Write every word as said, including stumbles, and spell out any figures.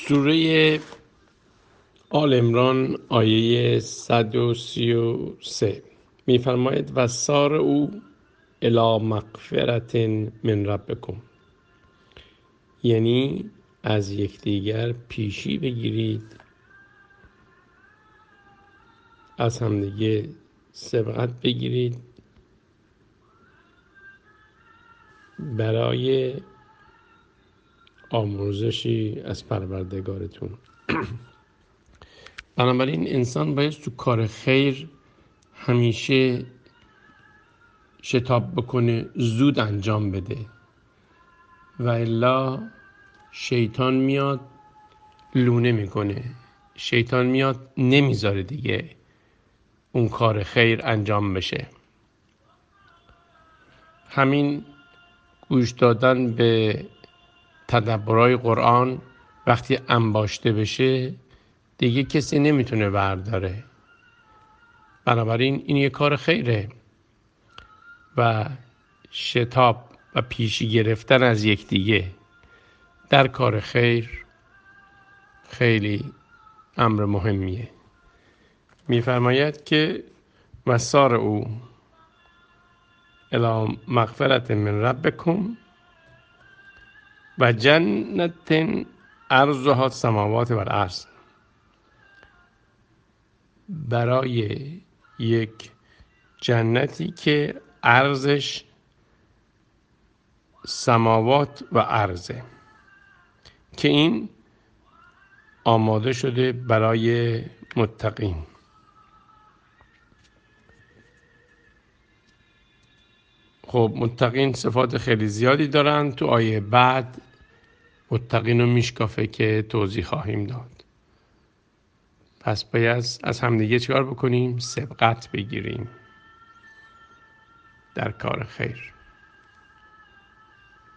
سوره آل عمران آیه صد و سی و سه می‌فرماید و سارعوا الی مغفرة من ربکم، یعنی از یکدیگر پیشی بگیرید، از همدیگه سبقت بگیرید برای آمرزشی از پروردگارتون. بنابراین انسان باید تو کار خیر همیشه شتاب بکنه، زود انجام بده، و الا شیطان میاد لونه میکنه، شیطان میاد نمیذاره دیگه اون کار خیر انجام بشه. همین گوش دادن به تدبرهای قرآن وقتی انباشته بشه دیگه کسی نمیتونه برداره. بنابراین این یه کار خیره و شتاب و پیشی گرفتن از یکدیگه در کار خیر خیلی امر مهمیه. میفرماید که وسارعوا الی مغفرة من ربکم و جنت عرضها السماوات و الارض، برای یک جنتی که عرضش سماوات و ارضه، که این آماده شده برای متقین. خب متقین صفات خیلی زیادی دارن، تو آیه بعد متقین رو میشکافه که توضیح خواهیم داد. پس باید از همدیگه چیکار بکنیم؟ سبقت بگیریم در کار خیر.